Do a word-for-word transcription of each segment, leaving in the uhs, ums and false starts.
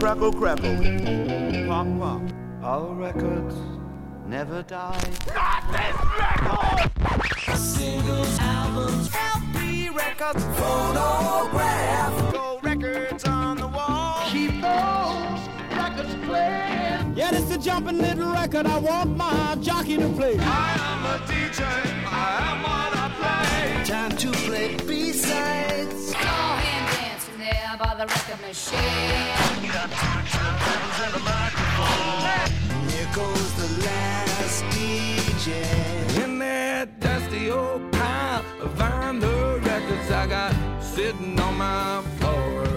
crackle, crackle. Pop, pop. All records never die. Not this record! Singles, albums, L P records, phonograph, gold records on the wall. keep those records playing. Yeah, this the jumping little record I want my jockey to play. I am a D J, I am what I play. Time to play B-sides. All hand dancing there by the record machine. Got two turntables and a microphone. Here goes the last D J. In that dusty old pile of vinyl records I got sitting on my floor.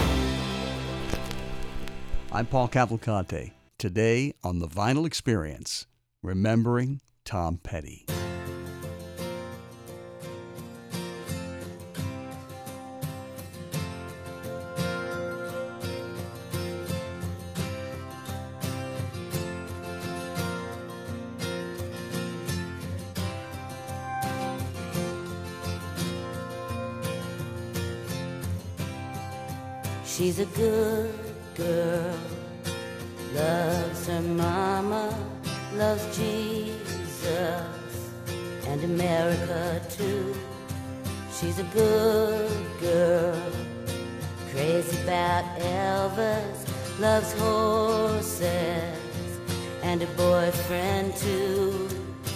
I'm Paul Cavalcante. Today on The Vinyl Experience, remembering Tom Petty. She's a good girl, loves her mama, loves Jesus and America too. She's a good girl, crazy about Elvis, loves horses and a boyfriend too.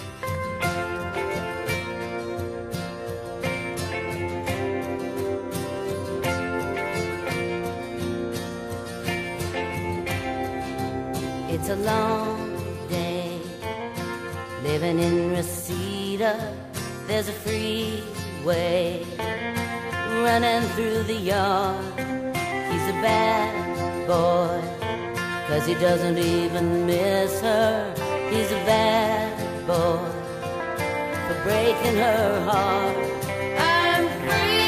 It's a long day living in Reseda. There's a freeway running through the yard. He's a bad boy, 'cause he doesn't even miss her. He's a bad boy for breaking her heart. I'm free.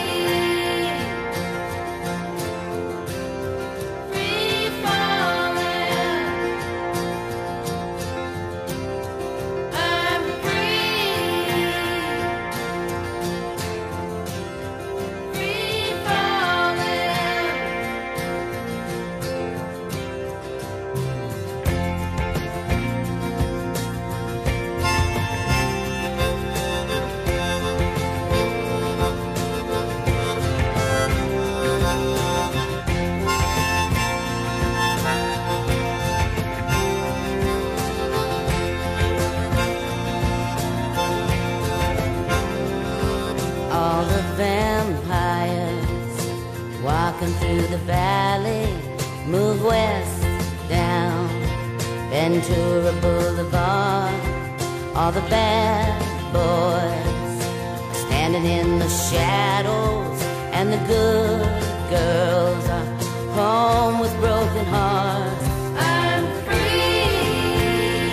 Through the valley, move west down Ventura Boulevard. All the bad boys standing in the shadows, and the good girls are home with broken hearts. I'm free,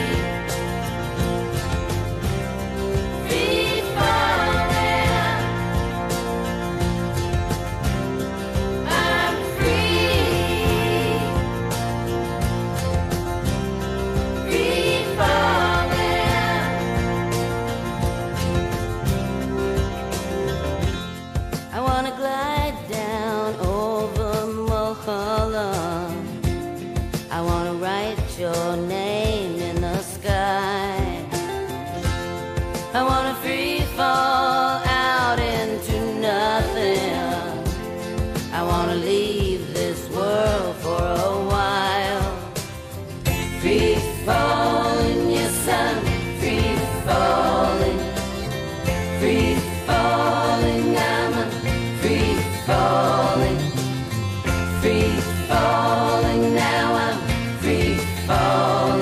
free falling. I'm free, free falling. I wanna glide down over Mulholland. I wanna write your name in the sky. I wanna free fall out into nothing. I wanna leave this world for a while. Free falling, yes, I'm free falling. Free falling, I'm a free falling. Free falling, now I'm free falling.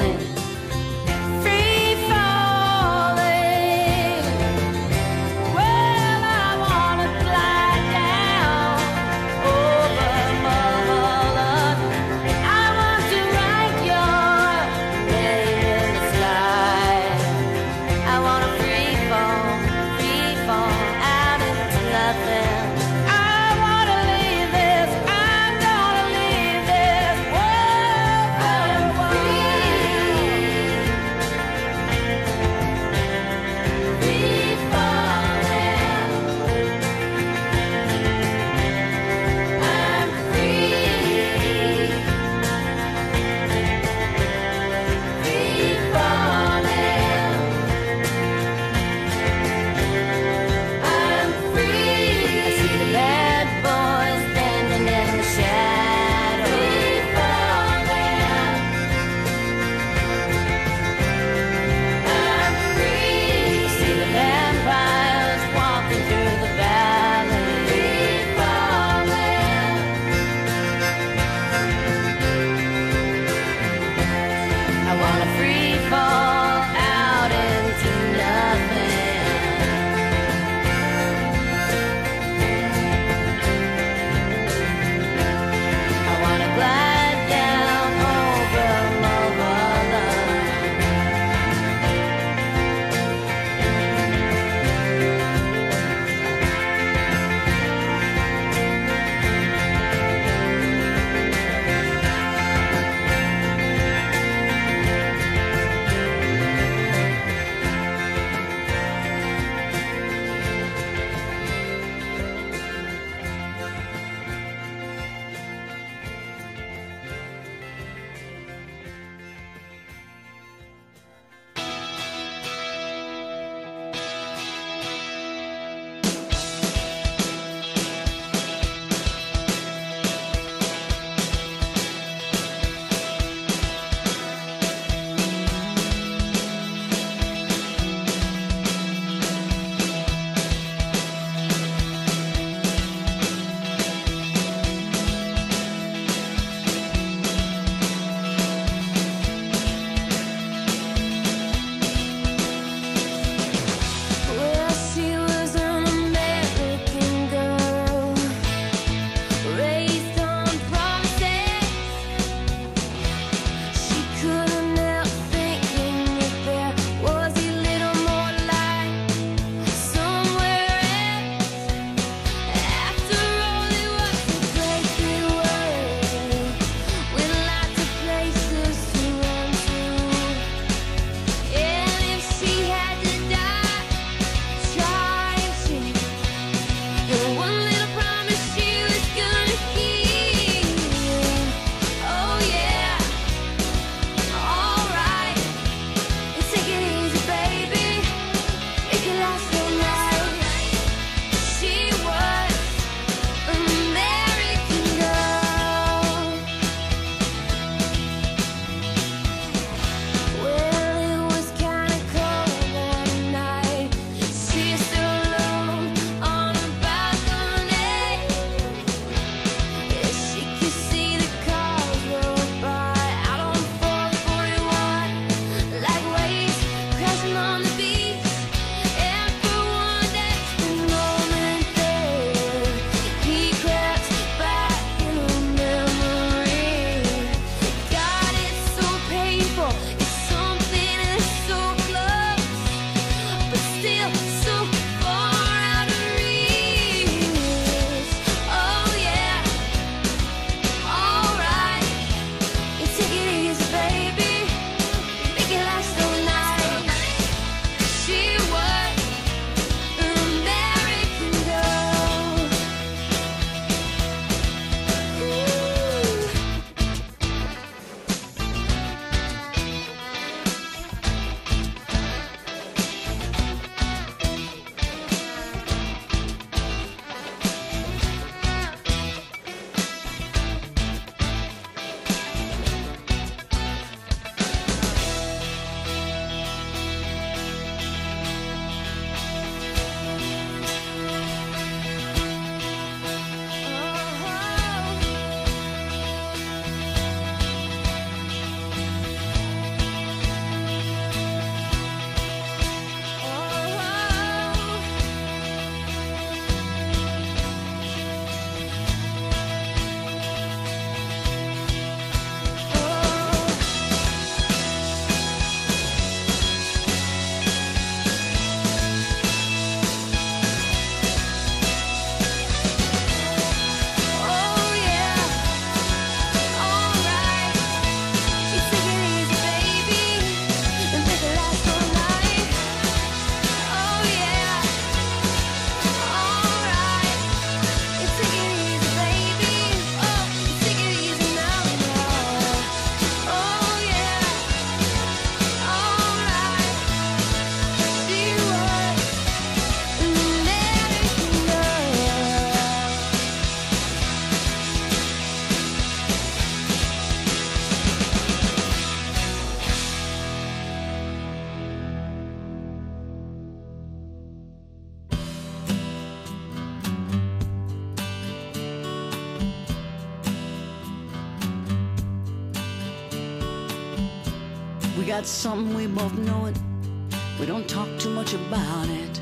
We got something, we both know it. We don't talk too much about it.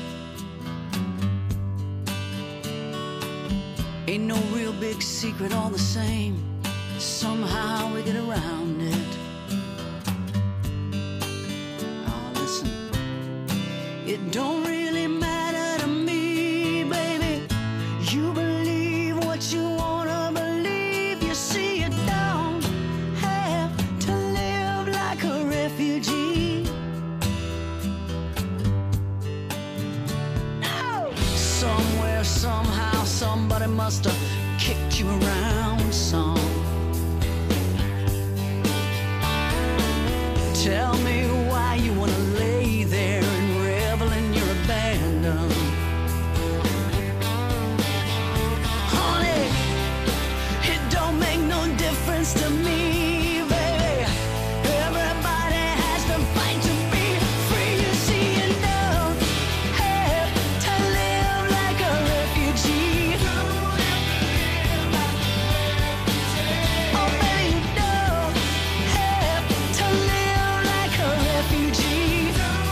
Ain't no real big secret, all the same. Somehow we get around it. Oh, listen. It don't really matter to me, baby. You believe what you wanna believe. You see, you don't have to live like a refugee. No! Somewhere, somehow, somebody must have kicked you around some. Tell me why you wanna lay there and revel in your abandon. Honey, it don't make no difference to me, baby. Everybody has to fight to be free. You see, you don't have to live like a refugee. Oh, baby, you don't have to live like a refugee.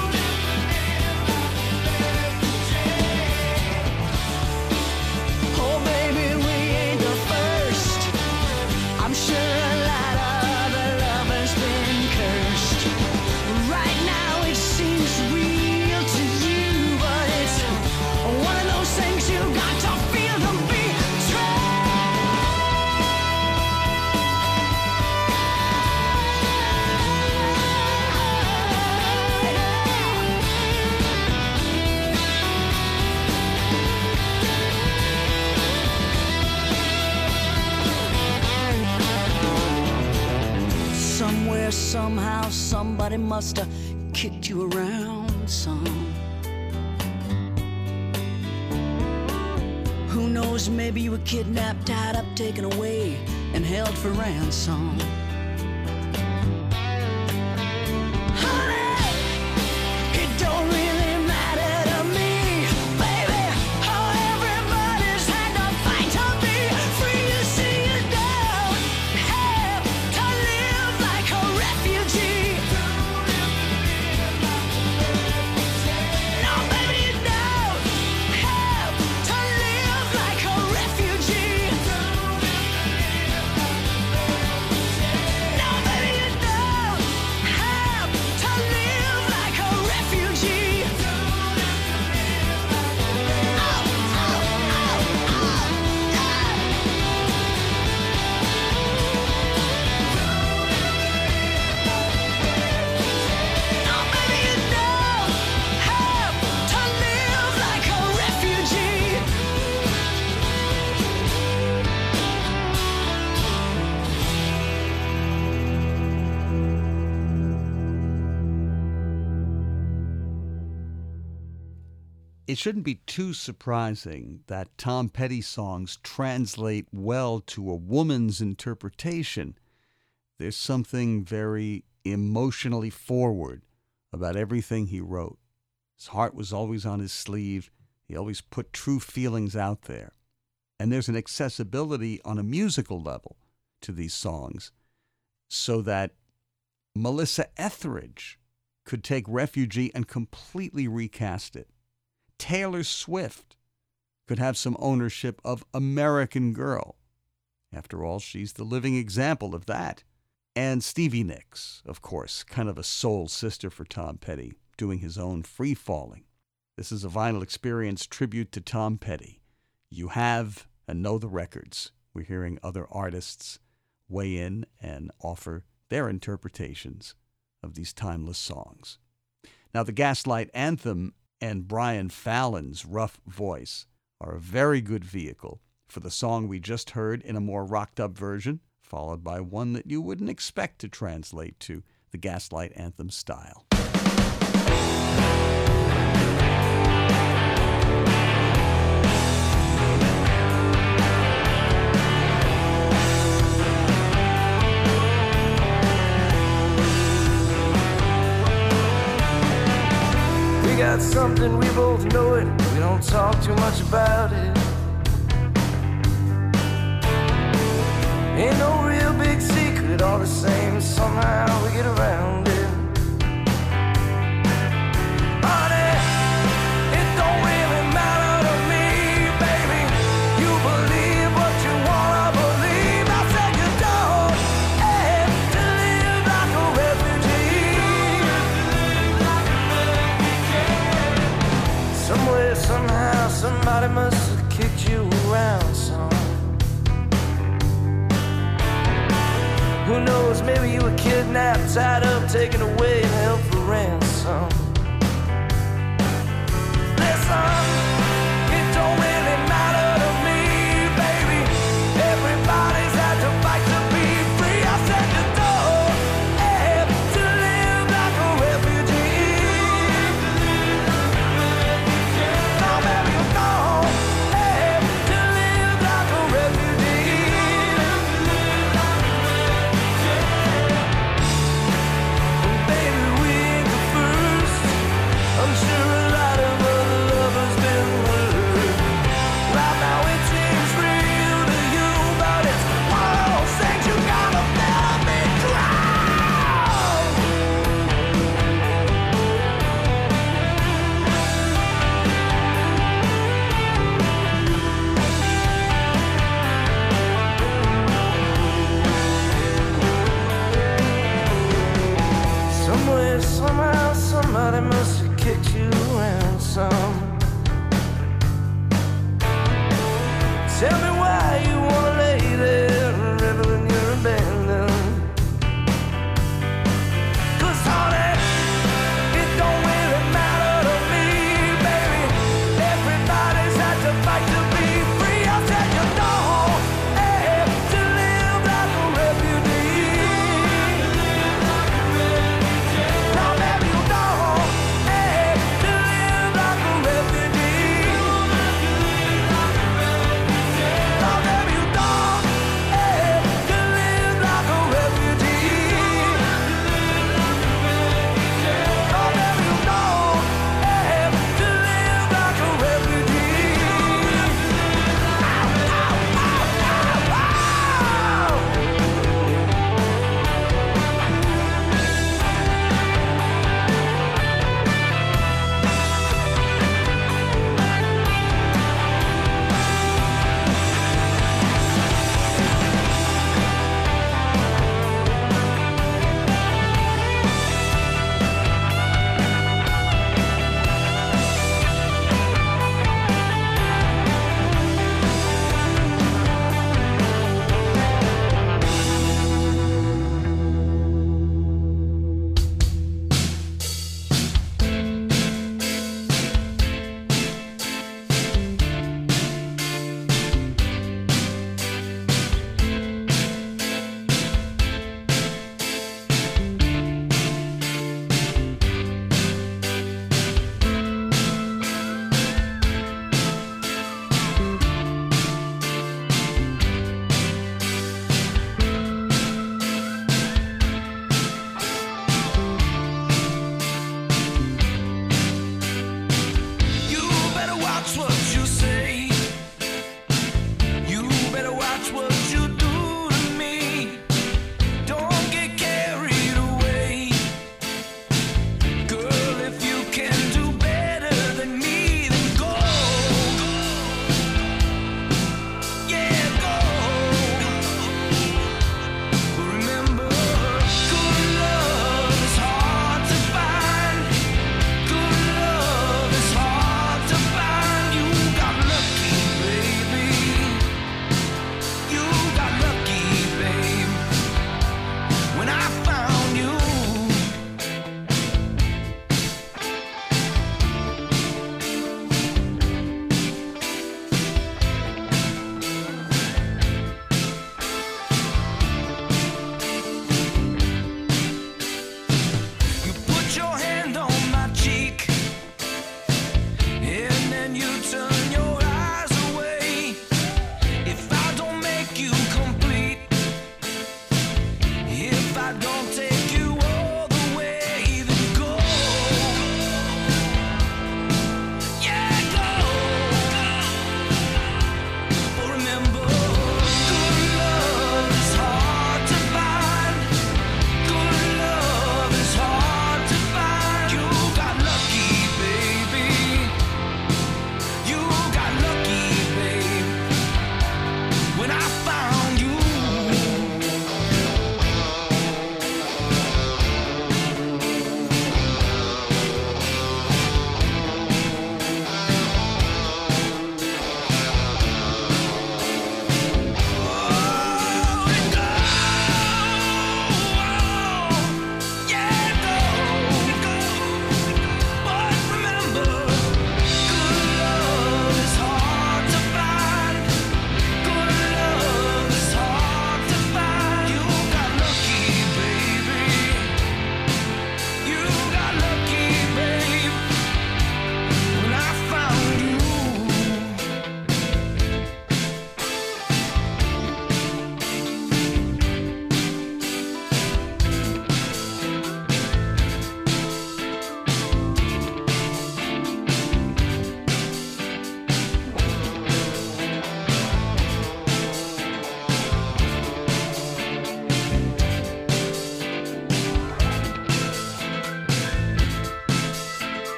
Oh, baby, we ain't the first. I'm sure a lot of other lovers been cursed. Right now it seems real to you, but it's one of those things you got to feel to be somewhere, somehow, somebody must have kicked you around some. Who knows, maybe you were kidnapped, tied up, taken away, and held for ransom. Honey, it don't really matter to me, baby. Oh, everybody's had to fight to be free. You see, you don't have to live like a refugee. No, baby, you don't have to live like a refugee. No, baby, you don't have to live like a refugee. Oh, oh, oh, oh, yeah. No, baby, you don't have to live like a refugee. It shouldn't be too surprising that Tom Petty songs translate well to a woman's interpretation. There's something very emotionally forward about everything he wrote. His heart was always on his sleeve. He always put true feelings out there. And there's an accessibility on a musical level to these songs so that Melissa Etheridge could take Refugee and completely recast it. Taylor Swift could have some ownership of American Girl. After all, she's the living example of that. And Stevie Nicks, of course, kind of a soul sister for Tom Petty, doing his own Free Falling. This is a Vinyl Experience tribute to Tom Petty. You have and know the records. We're hearing other artists weigh in and offer their interpretations of these timeless songs. Now, the Gaslight Anthem and Brian Fallon's rough voice are a very good vehicle for the song we just heard in a more rocked-up version, followed by one that you wouldn't expect to translate to the Gaslight Anthem style. We got something, we both know it. We don't talk too much about it. Ain't no real big secret, all the same. Somehow we get around it. Who knows, maybe you were kidnapped, tied up, taken away, and held for ransom. Listen, it don't really matter to me, baby. Everybody's had to fight to be free. I said you don't have to live like a refugee. No, baby, you don't have to live like a refugee. Baby, we ain't the first. I'm sure a lot of other lovers been hurt. Right now it seems real to you, but it's one of those things you gotta let me drown. Somewhere, somehow, somebody must have kicked you around some. Tell me why you wanna lay there and revel in your abandon. 'Cause honey, it don't really matter to me, baby. Everybody's had to fight to be free. I said you don't have to live like a refugee. No, baby, you don't have to live like a refugee.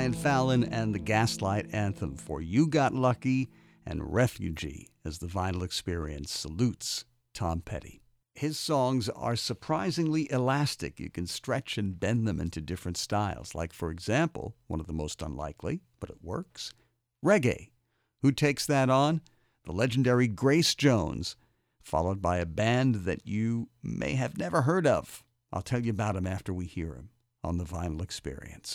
Brian Fallon and the Gaslight Anthem for You Got Lucky and Refugee as the Vinyl Experience salutes Tom Petty. His songs are surprisingly elastic. You can stretch and bend them into different styles. Like, for example, one of the most unlikely, but it works, reggae. Who takes that on? The legendary Grace Jones, followed by a band that you may have never heard of. I'll tell you about him after we hear him on the Vinyl Experience.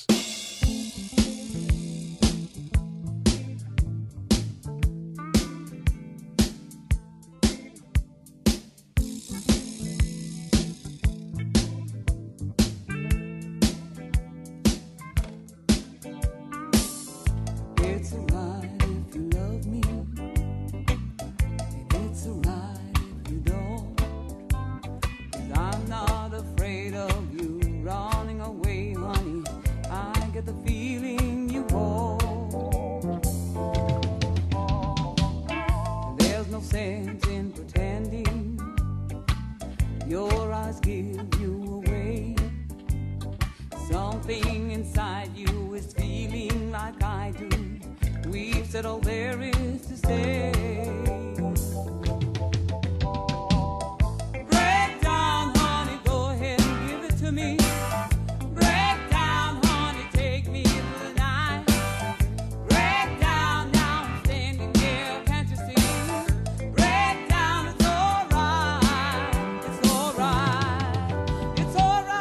It's alright if you love me, and it's alright if you don't, 'cause I'm not afraid of you running away, honey. I get the feeling you won't. There's no sense in pretending, your eyes give you away. Something inside you is feeling like I do. We've said all there is to say. Break down, honey, go ahead and give it to me. Break down, honey, take me through the night. Break down, now I'm standing here, can't you see? Break down, it's alright, it's alright, it's alright.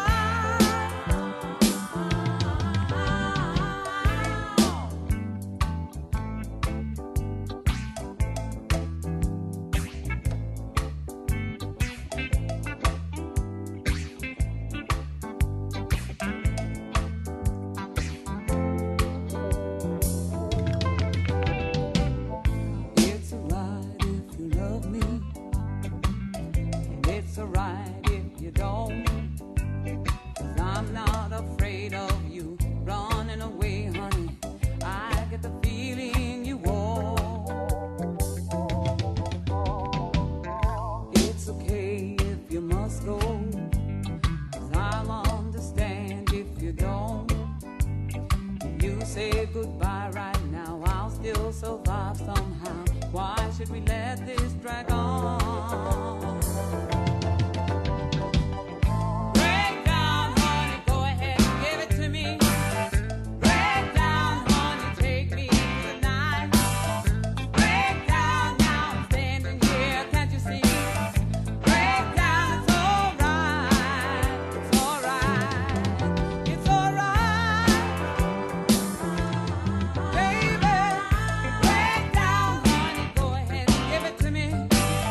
It's alright if you love me, and it's alright if you don't, 'cause I'm not afraid of you running away, honey. I get the feeling you won't. It's okay if you must go, 'cause I'll understand if you don't. If you say goodbye right now, I'll still survive somehow. Why should we let this drag on? Break down, honey, go ahead and give it to me. Break down, honey, take me through the night. Break down, now I'm standing here, can't you see? Break down, it's alright, it's alright, it's alright. Baby, break down, honey, go ahead and give it to me.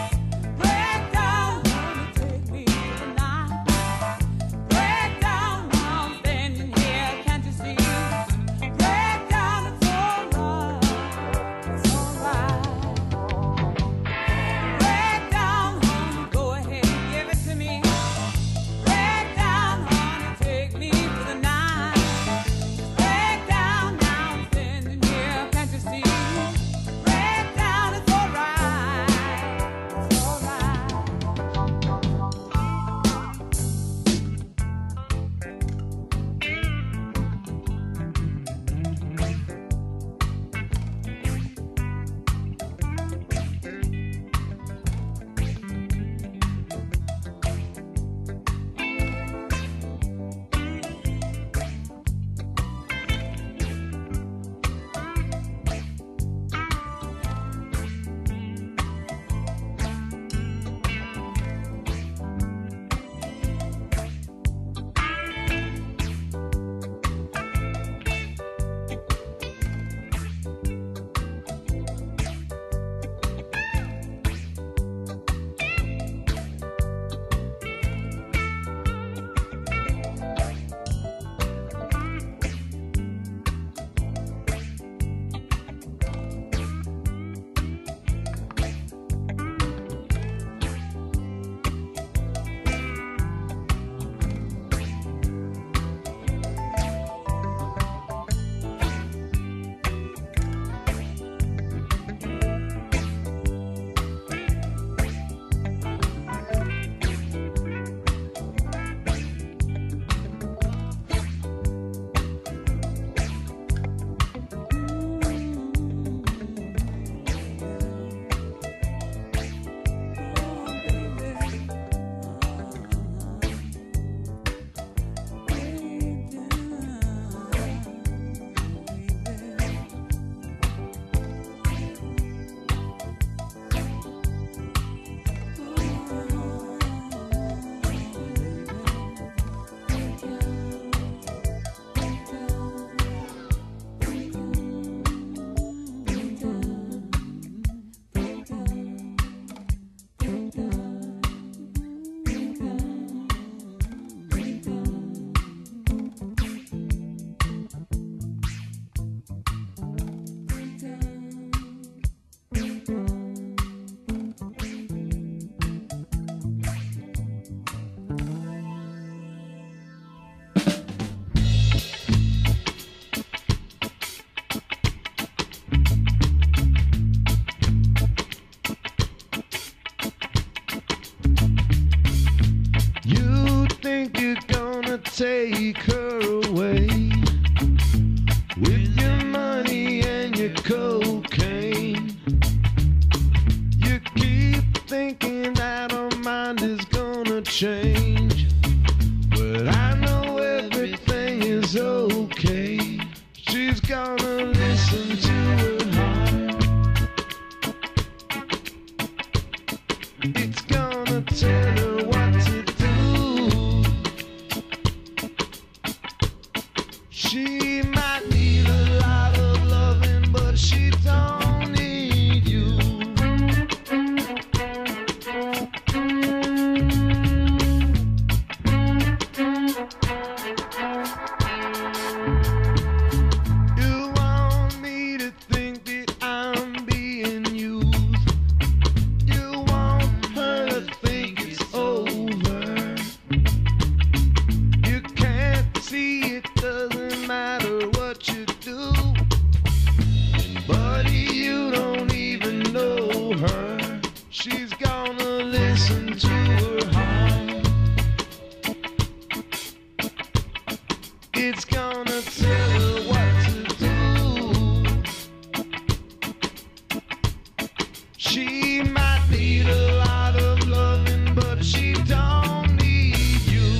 She might need a lot of loving, but she don't need you.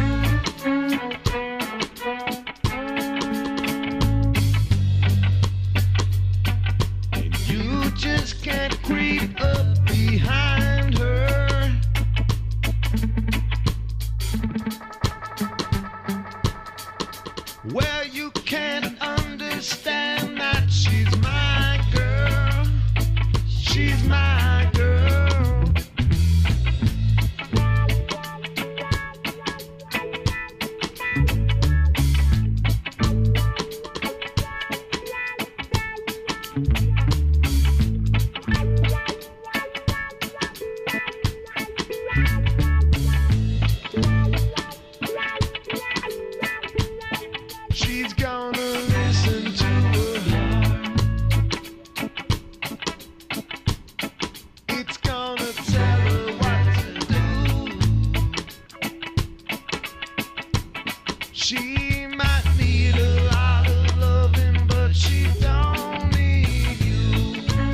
And you just can't creep up behind her. Well, you can't understand that she's my girl. She's my girl. She's gonna listen to her heart. It's gonna tell her what to do. She might need a lot of loving, but she don't need you.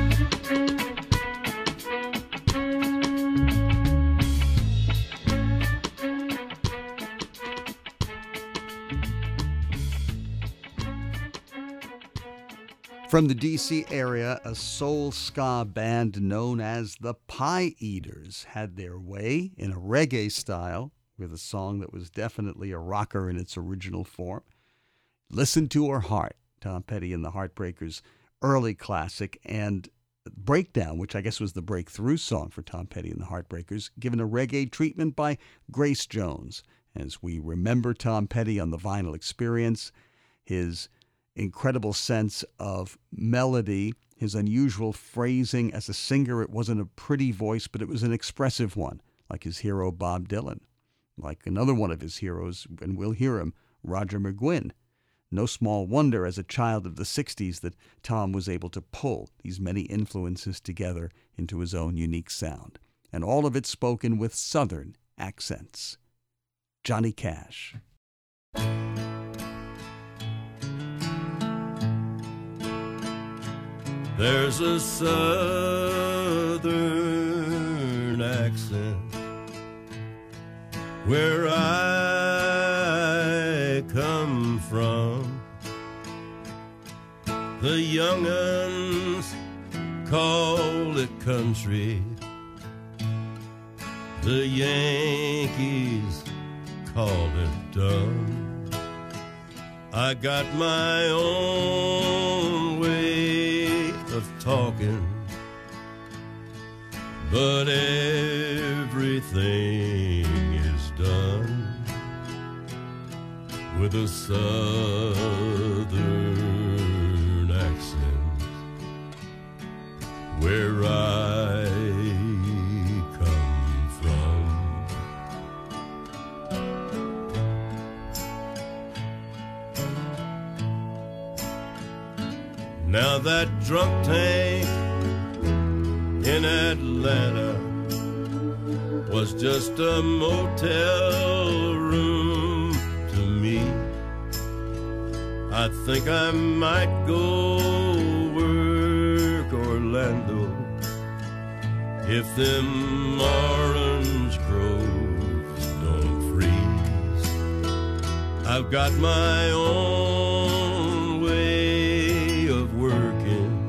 From the D C area, a soul ska band known as the Pie Eaters had their way in a reggae style with a song that was definitely a rocker in its original form. Listen to Her Heart, Tom Petty and the Heartbreakers' early classic, and Breakdown, which I guess was the breakthrough song for Tom Petty and the Heartbreakers, given a reggae treatment by Grace Jones. As we remember Tom Petty on the Vinyl Experience, his incredible sense of melody, his unusual phrasing as a singer. It wasn't a pretty voice, but it was an expressive one, like his hero Bob Dylan, like another one of his heroes, and we'll hear him, Roger McGuinn. No small wonder as a child of the sixties that Tom was able to pull these many influences together into his own unique sound, and all of it spoken with Southern accents. Johnny Cash. There's a southern accent where I come from. The young'uns call it country. The Yankees call it dumb. I got my own way of talking, but everything is done with a southern accent where I come from. Now that drunk tank in Atlanta was just a motel room to me. I think I might go work Orlando if them orange groves don't freeze. I've got my own way of working,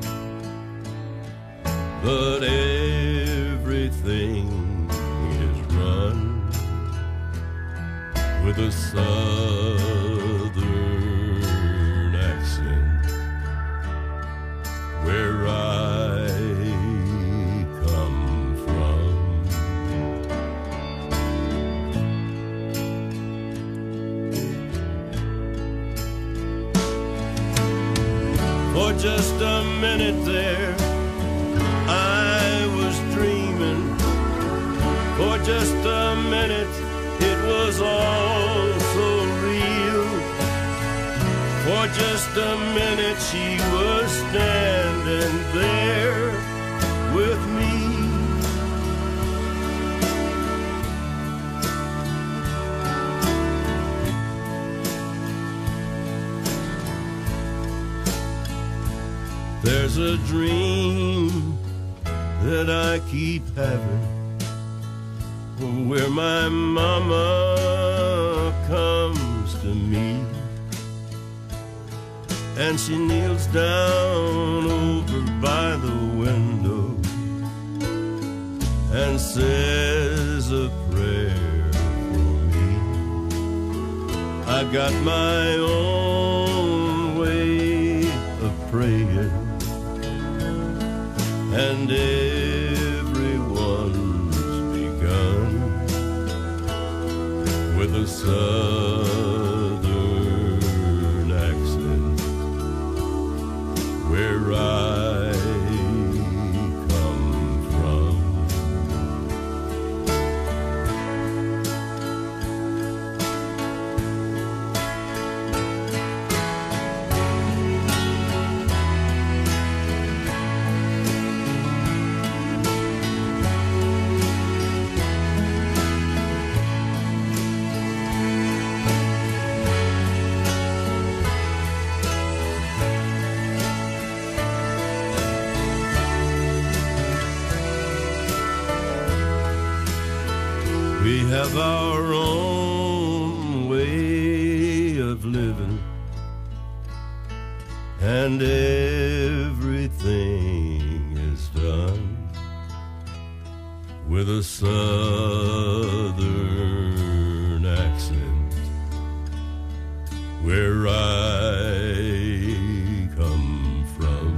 but everything is run with a southern accent where I come from. For just a minute there I was dreaming. For just a minute it was all so real. For just a minute she was standing there with me. There's a dream that I keep having, where my mama comes to me, and she kneels down over by the window and says a prayer for me. I got my own way of praying, and everyone's begun with a southern accent where I come from. We have our own way of living, and everything is done with a southern accent where I come from.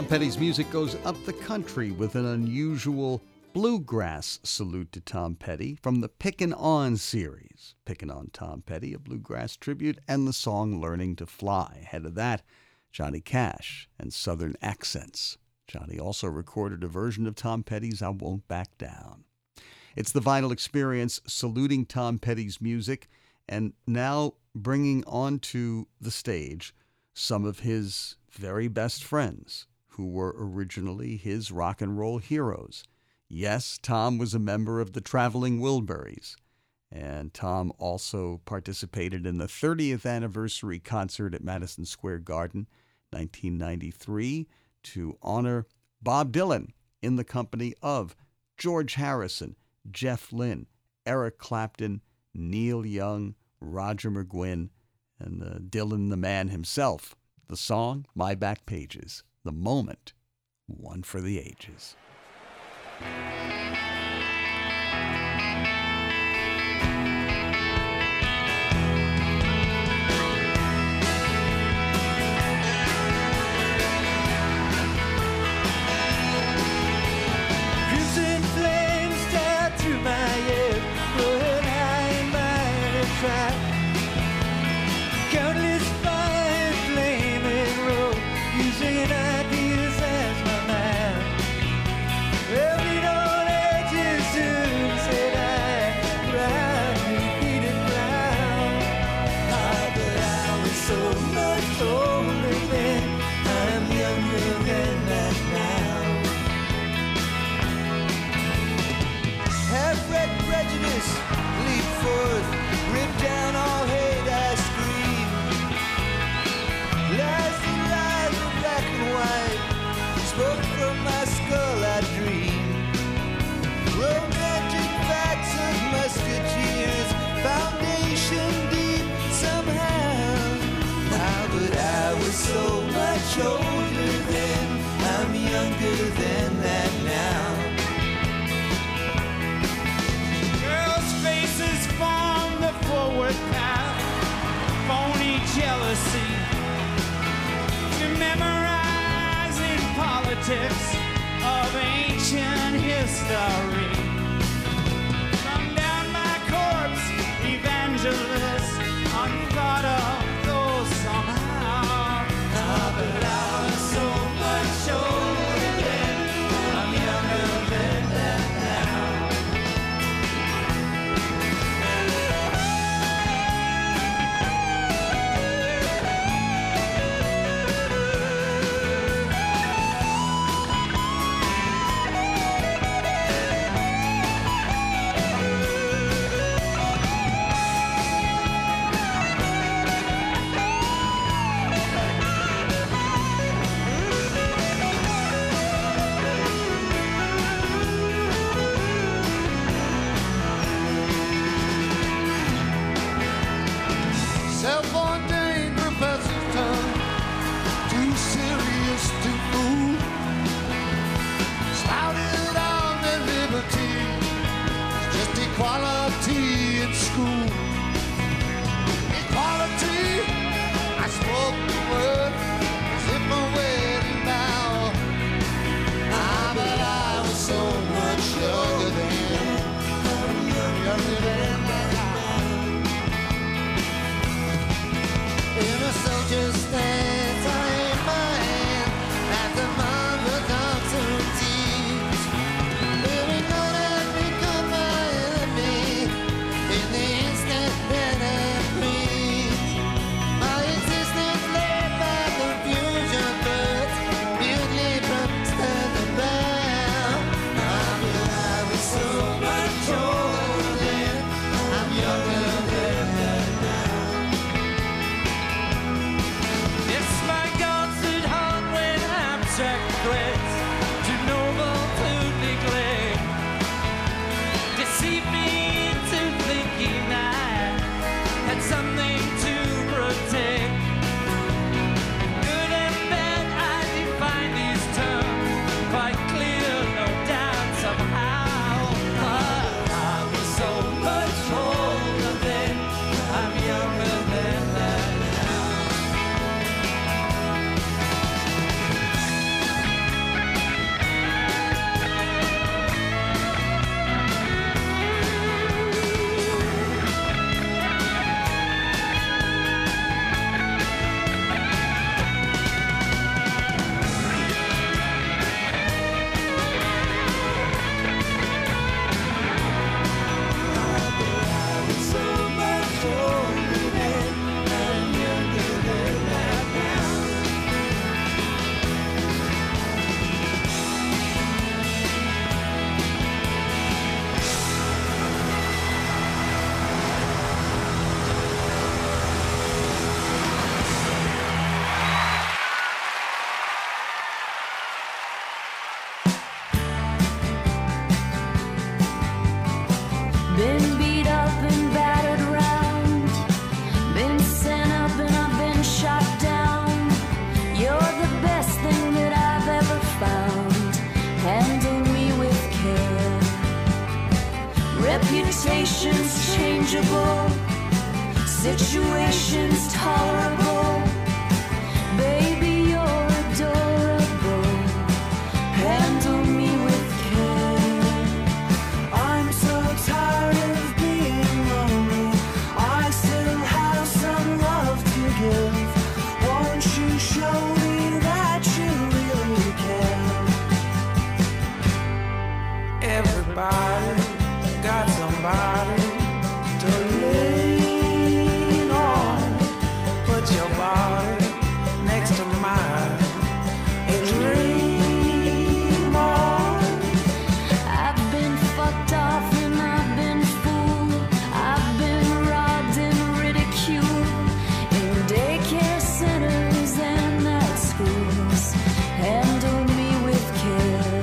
Tom Petty's music goes up the country with an unusual bluegrass salute to Tom Petty from the Pickin' On series. Pickin' On Tom Petty, a bluegrass tribute, and the song Learning to Fly. Ahead of that, Johnny Cash and Southern Accents. Johnny also recorded a version of Tom Petty's I Won't Back Down. It's the Vinyl Experience saluting Tom Petty's music and now bringing onto the stage some of his very best friends who were originally his rock and roll heroes. Yes, Tom was a member of the Traveling Wilburys, and Tom also participated in the thirtieth anniversary concert at Madison Square Garden, nineteen ninety-three, to honor Bob Dylan in the company of George Harrison, Jeff Lynne, Eric Clapton, Neil Young, Roger McGuinn, and uh, Dylan the man himself. The song, My Back Pages. The moment, one for the ages. Crimson flames stare through my head, blowing high in my track. Countless fires flaming road, using ideas as my map. Rolling on edges soon, said I, proud repeated round. Ah, but I was so much older then, I'm younger than that now. Half-bred prejudice, leap forth, rip down all hate, I scream. Lies and lies are black and white, spoke from my skull, I dream. Romantic facts of musketeers, foundation deep somehow. Ah, but I was so much older then, I'm younger than that now. Girls' faces form the forward path, phony jealousy, to memorizing politics of ancient history. Run down my corpse, evangelists, unthought of those somehow. Ah, but I was so much older then, I'm younger than that now. Self-ordained professor's tongue, too serious to fool. Spouted on their liberty, just equality in school. Equality, I spoke the word as if I wedding now. Ah, but I was so much younger then, younger than that. Expectations changeable, situations tolerable. Baby, you're adorable. Handle me with care. I'm so tired of being lonely. I still have some love to give. Won't you show me that you really care? Everybody got somebody to lean on. Put your body next to mine and dream on. I've been fucked off and I've been fooled. I've been robbed and ridiculed in daycare centers and at schools. Handle me with care.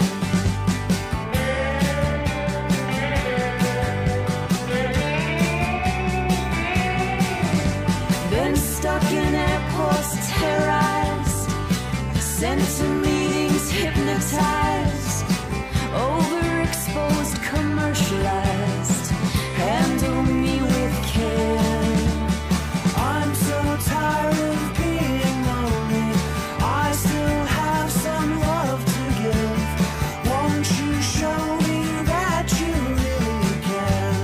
Been stuck in airports, terrorized, sent to meetings, hypnotized, overexposed, commercialized. Handle me with care. I'm so tired of being lonely. I still have some love to give. Won't you show me that you really care?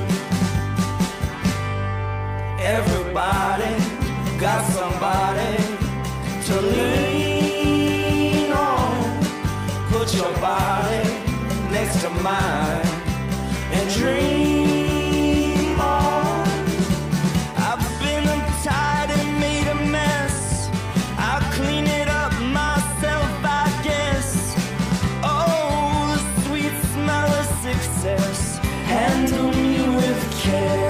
Everybody got somebody to lean on. Put your body next to mine and dream on. I've been untied and made a mess. I'll clean it up myself, I guess. Oh, the sweet smell of success. Handle me with care.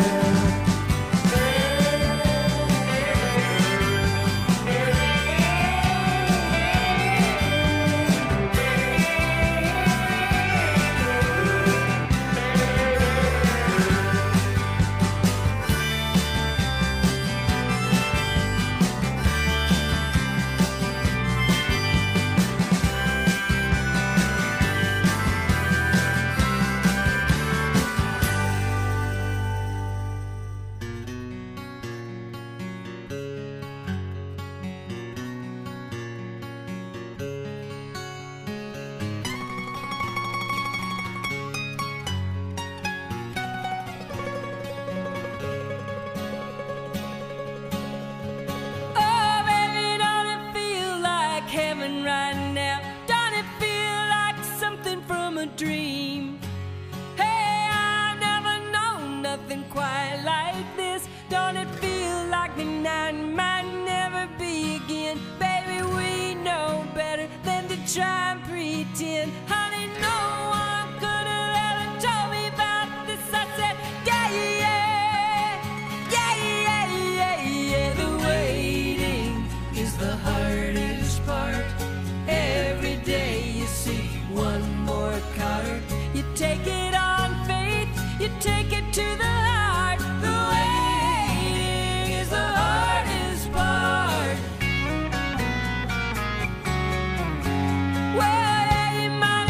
Oh, baby, don't it feel like heaven right now? Don't it feel like something from a dream? Hey, I've never known nothing quite like this. Don't it feel like the night might never be again? Baby, we know better than to try and pretend. Honey, no one could have ever told me about this. I said, yeah, yeah, yeah, yeah, yeah, yeah. The waiting is the hardest part. Every day you see one more card. You take it on faith, you take it to the heart. The waiting is the hardest part. Well, yeah, you might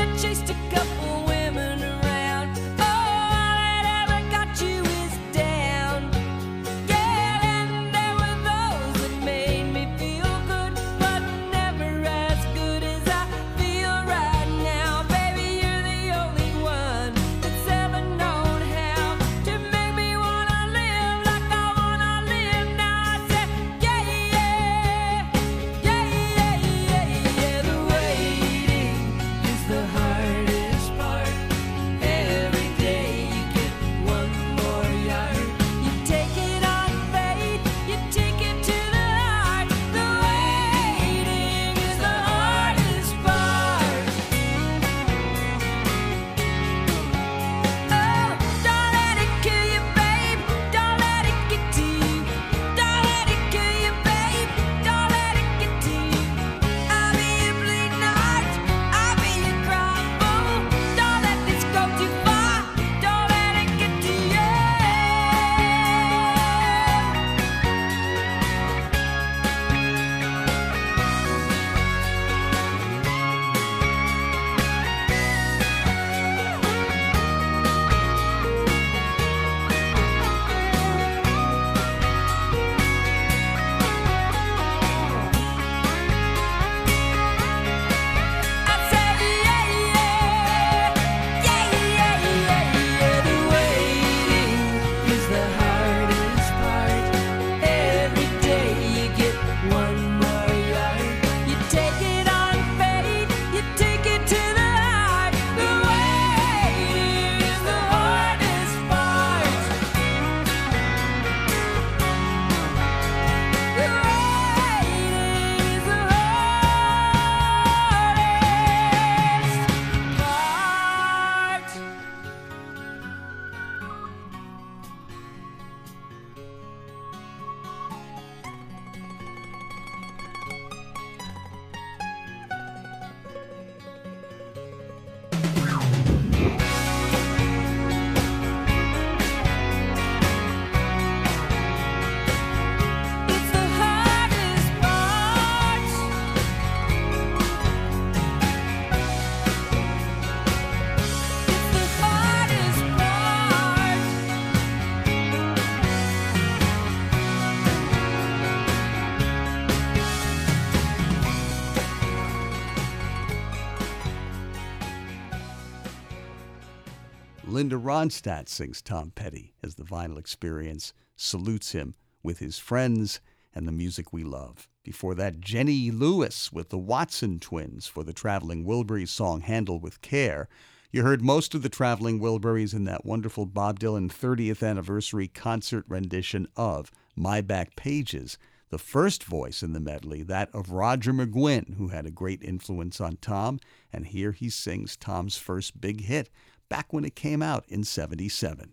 Linda Ronstadt sings Tom Petty as the Vinyl Experience salutes him with his friends and the music we love. Before that, Jenny Lewis with the Watson Twins for the Traveling Wilburys song Handle with Care. You heard most of the Traveling Wilburys in that wonderful Bob Dylan thirtieth anniversary concert rendition of My Back Pages. The first voice in the medley, that of Roger McGuinn, who had a great influence on Tom, and here he sings Tom's first big hit, back when it came out in seventy-seven.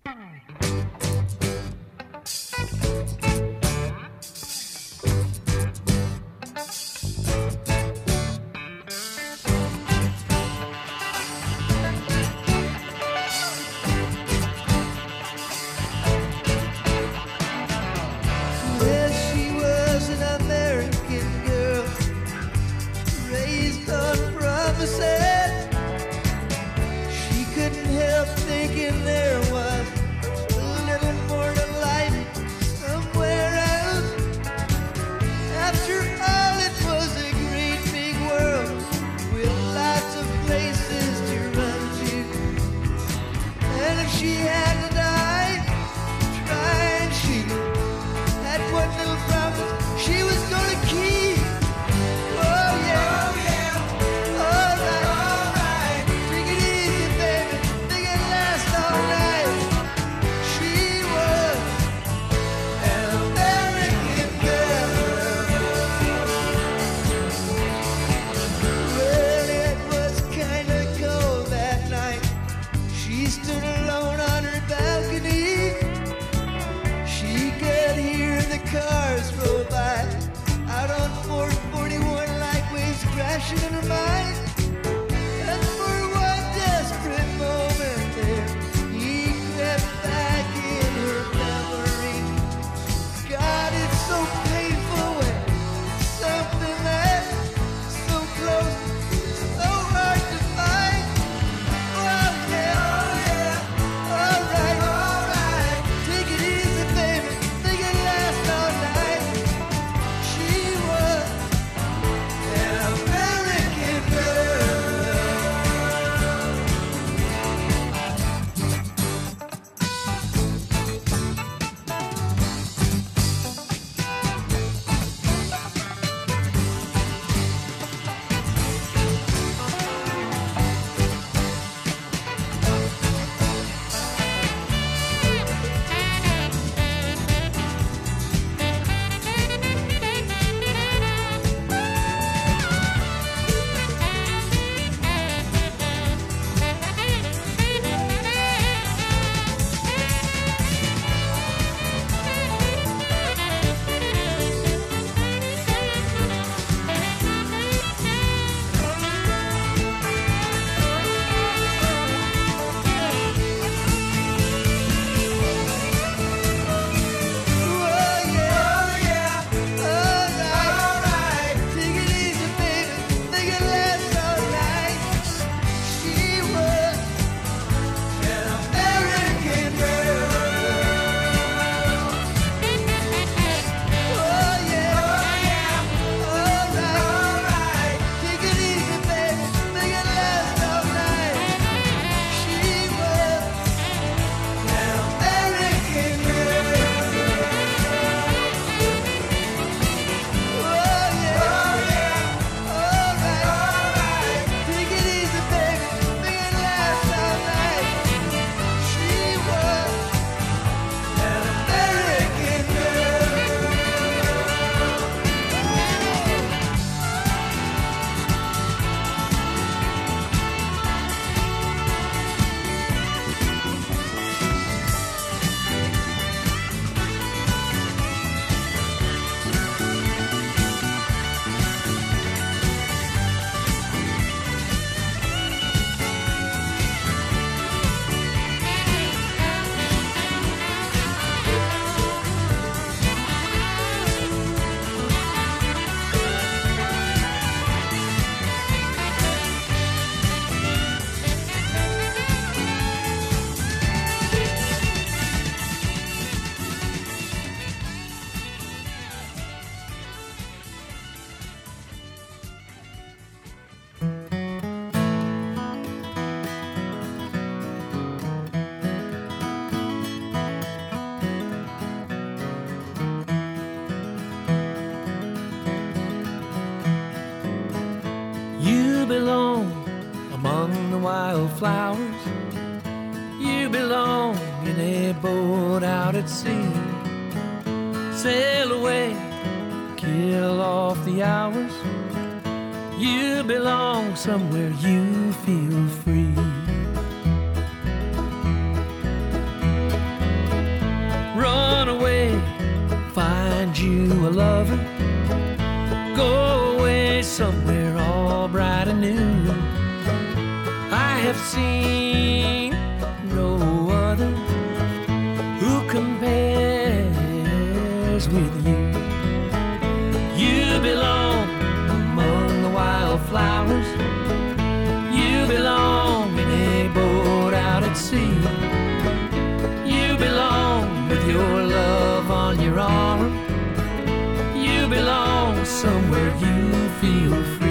American girl. wildflowers. You belong in a boat out at sea. Sail away, kill off the hours. You belong somewhere you feel free. Run away, find you a lover. Go away somewhere all bright and new. I have seen no other who compares with you. You belong among the wildflowers. You belong in a boat out at sea. You belong with your love on your arm. You belong somewhere you feel free.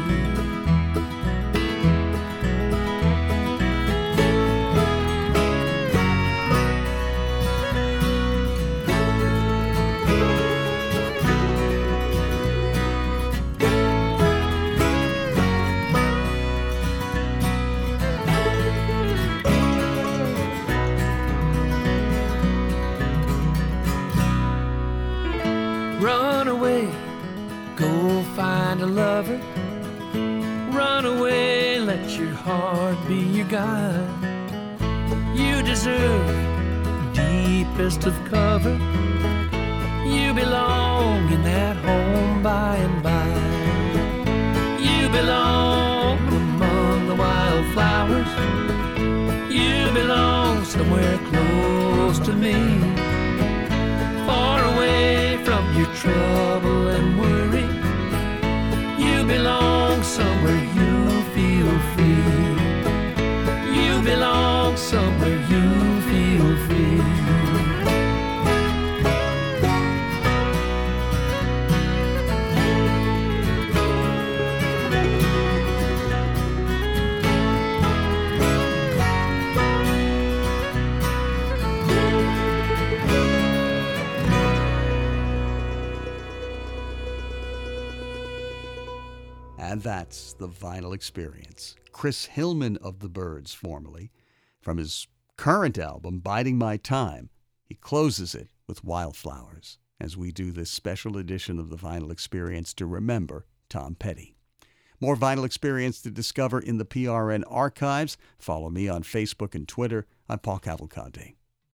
Run away, go find a lover. Run away, let your heart be your guide. You deserve the deepest of cover. You belong in that home by and by. You belong among the wildflowers. You belong somewhere close to me. Far away from your trouble and worry. You belong somewhere you feel free. You belong somewhere you feel free. And that's the Vinyl Experience. Chris Hillman of the Byrds, formerly, from his current album, Biding My Time, he closes it with Wildflowers, as we do this special edition of the Vinyl Experience to remember Tom Petty. More Vinyl Experience to discover in the P R N archives. Follow me on Facebook and Twitter. I'm Paul Cavalcante.